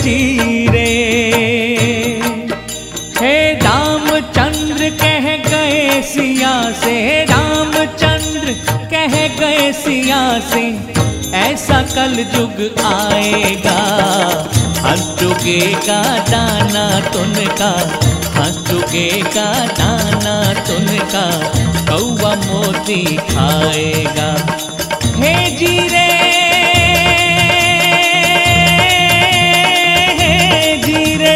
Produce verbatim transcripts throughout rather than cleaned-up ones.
जीरे। हे रामचंद्र कह गए सिया से, रामचंद्र कह गए सिया से, ऐसा कल युग आएगा, हंस चुकेगा दाना तुनका, हंस चुकेगा दाना तुनका, कौवा मोती खाएगा। हे जीरे हे जीरे,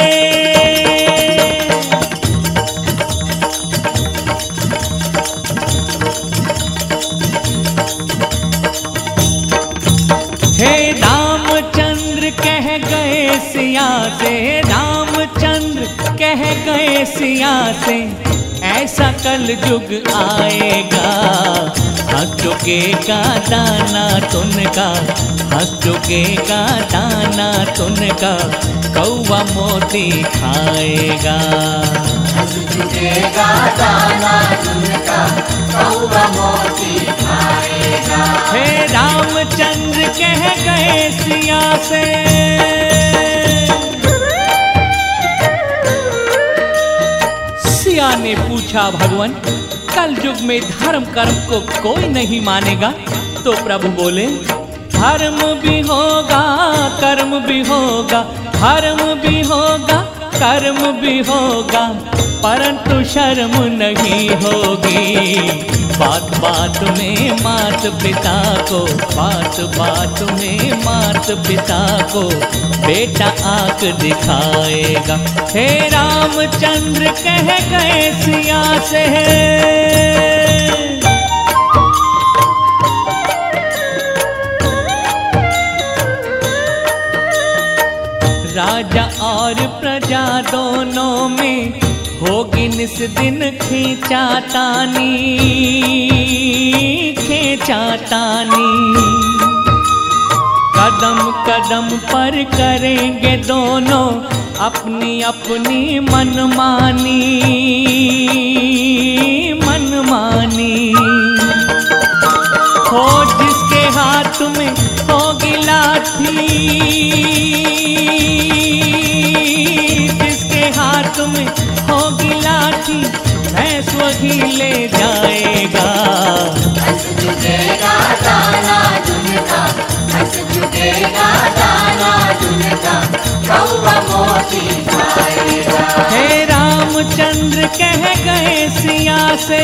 हे रामचंद्र कह गए सिया से, रामचंद्र कह गए सिया से, ऐसा कल युग आएगा, हंस चुकेगा दाना तुनका, हंस चुकेगा दाना तुनका, कौवा मोती खाएगा। हंस चुकेगा दाना तुनका, कौवा मोती खाएगा। हे रामचंद्र कह गए सिया से, सिया ने पूछा भगवान कल युग में धर्म कर्म को कोई नहीं मानेगा? तो प्रभु बोले धर्म भी होगा कर्म भी होगा, धर्म भी होगा कर्म भी होगा, परंतु शर्म नहीं होगी। बात बात में मात पिता को, बात बात में मात पिता को बेटा आंख दिखाएगा। हे रामचंद्र कह गए सिया से, राजा और प्रजा दोनों में होगी निस दिन खींचातानी, खींचातानी। कदम कदम पर करेंगे दोनों अपनी अपनी मनमानी, मनमानी। हो जिसके हाथ में होगी लाठी, जिसके हाथ में होगी लाठी, भैंस वही ले जाएगा। हंस चुकेगा दाना तुनका, हंस चुकेगा दाना तुनका, कौवा मोती खाएगा। हे रामचंद्र कह गए सिया से,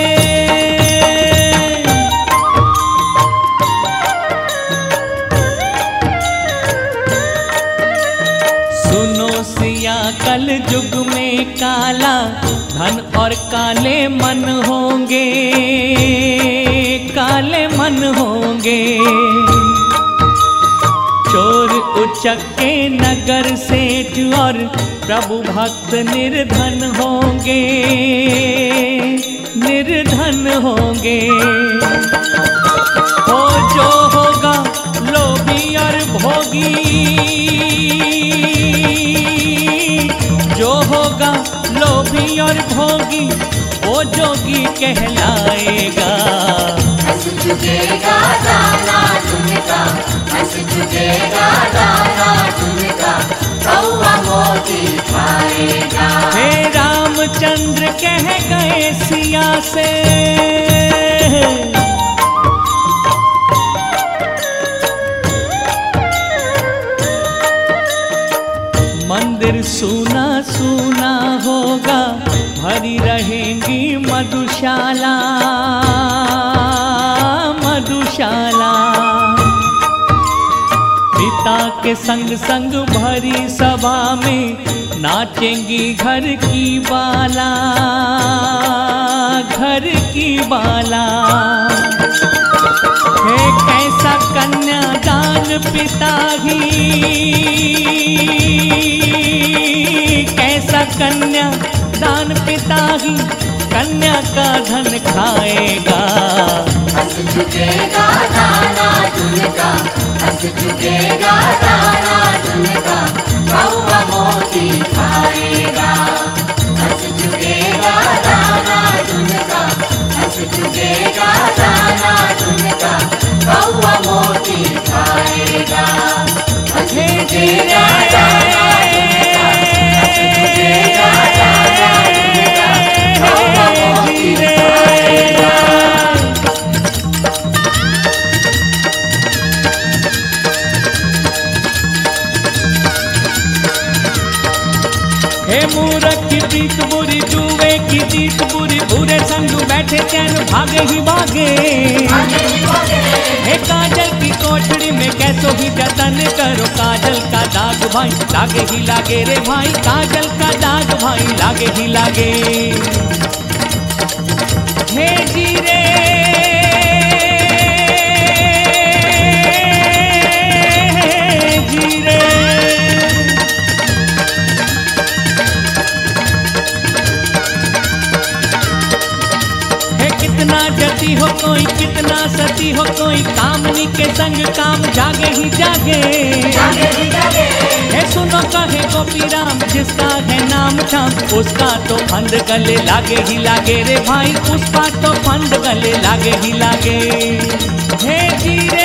सुनो सिया कल युग में काला धन और काले मन होंगे, काले मन होंगे। चोर उचक्के नगर सेठ और प्रभु भक्त निर्धन होंगे, निर्धन होंगे। हो जो होगा लोभी और भोगी, जो होगा लोभी और भोगी, वो जोगी कहलाएगा। हंस चुकेगा दाना तुनका, हंस चुकेगा दाना तुनका, कौवा मोती खाएगा। हे रामचंद्र कह गए सिया से, मंदिर सूना सूना होगा, भरी रहेंगी मधुशाला, मधुशाला। पिता के संग संग भरी सभा में नाचेंगी घर की बाला, घर की बाला। हे कैसा कन्यादान पिता ही, कैसा कन्या दान पिता ही कन्या का धन खाएगा। हंस चुकेगा दाना तुनका, हंस चुकेगा दाना तुनका, कौवा मोती खाएगा। हंस चुकेगा दाना तुनका, हंस चुकेगा दाना तुनका, कौवा मोती खाएगा। हंस चुकेगा दाना हे मूरख की प्रीत बुरी, जुए की जीत बुरी, बुरे संग बैठे चैन भागे ही भागे। हे काजल की कोठड़ी में कैसो ही जतन करो, काजल का दाग भाई लागे ही लागे रे भाई, काजल का दाग भाई लागे ही लागे। हे जीरे जीरे कितना जती हो कोई, कितना सती हो कोई, कामनी के संग काम जागे ही जागे। है सुनो कहे गोपी राम, जिसका है नाम छाम, उसका तो फंद गले लागे ही लागे रे भाई, उसका तो फंद गले लागे ही लागे। हे जीरे